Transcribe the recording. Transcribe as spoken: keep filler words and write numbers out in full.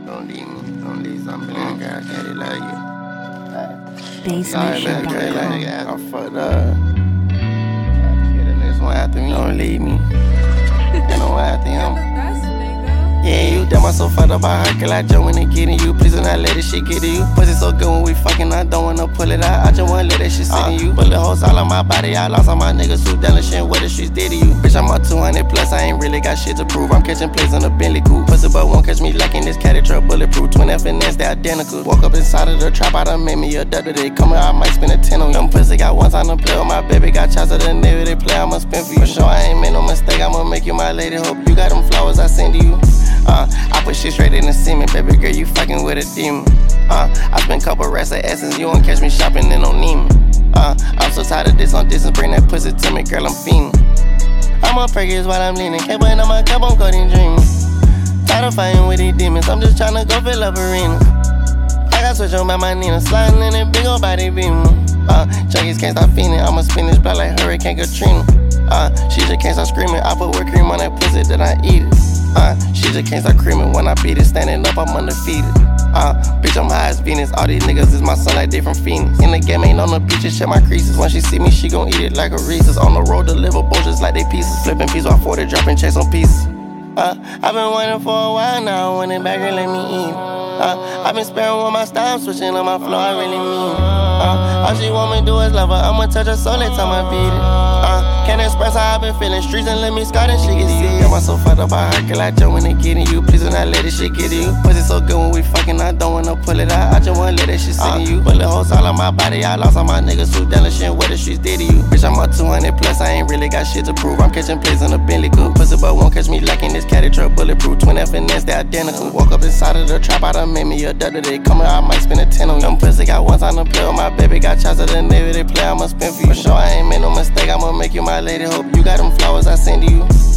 Don't leave me. Don't leave something. Mm. Girl, I can't love you. Basement Sorry, baby, like, I fucked up. Yeah, the next one after me. Don't leave me. You know what after him. Yeah, you damn, I'm so fucked up, I heard, girl, I jump when they getting you. Please do not let this shit get to you. Pussy so good when we fucking, I don't wanna pull it out. I just wanna let that shit sit uh, in you. Bullet holes all on my body, I lost all my niggas who done the shit, what the streets did to you. Bitch, I'm on two hundred plus, I ain't really got shit to prove. I'm catching plays on the Bentley coupe. Pussy but won't catch me lacking this caddy truck, bulletproof. Twin F and S, they identical. Woke up inside of the trap, I done made me a duck today. Coming, I might spend a ten on you. Them pussy got one time to play with my baby, got shots of the Navy, they play, I'ma spend for you. For sure, I ain't made no mistake, I'ma make you my lady. Hope you got them flowers I send to you. Uh, I put shit straight in the semen, baby girl, you fucking with a demon. Uh, I spent couple racks of essence, you won't catch me shopping in no Neiman. Uh, I'm so tired of this on distance, bring that pussy to me, girl, I'm fiending. I'm on Perkins while I'm leaning, can't wait on my cup, I'm coding dreaming. Tired of fighting with these demons, I'm just tryna go fill up arenas. I got switch on by my Nina, sliding in that big old body beam. Uh, junkies can't stop feeding, I'ma spin this blood like Hurricane Katrina. Uh, she just can't stop screaming, I put whipped cream on that pussy, then I eat it. Uh, she just can't stop creaming when I beat it. Standing up, I'm undefeated. Uh, bitch, I'm high as Venus. All these niggas is my son like they from Phoenix. In the game, ain't on the beaches, check my creases. When she see me, she gon' eat it like a Reese's. On the road, deliver both just like they pieces. Flipping pieces while forty, dropping checks on pieces. Uh, I've been waiting for a while now, when it back and let me eat. Uh, I've been sparing with my style, switching on my flow, I really mean. Uh, all she want me to do is love her, I'ma touch her soul every time I beat it. Uh, can't express how I've been feeling, streets and let me scar and she can see it. I'm so fucked up, I heard, girl, I jump when they getting you. Please do not let this shit get to you. Pussy so good when we fucking, I don't wanna pull it out. I just wanna let that shit sit in you. Bullet holes all on my body, I lost all my niggas who done the shit, what the streets did to you. Bitch, I'm on two hundred plus, I ain't really got shit to prove. I'm catching plays on the Bentley coupe. Pussy but won't catch me lacking this caddy truck, bulletproof. Twin F and S, they identical. Woke up inside of the trap, I done made me a duck today. Coming, I might spend a ten on you. Them pussy got one time to play with my baby, got shots of the Navy, they play, I'ma spend for you. For sure, I ain't made no mistake, I'ma make you my lady. Hope you got them flowers I send to you.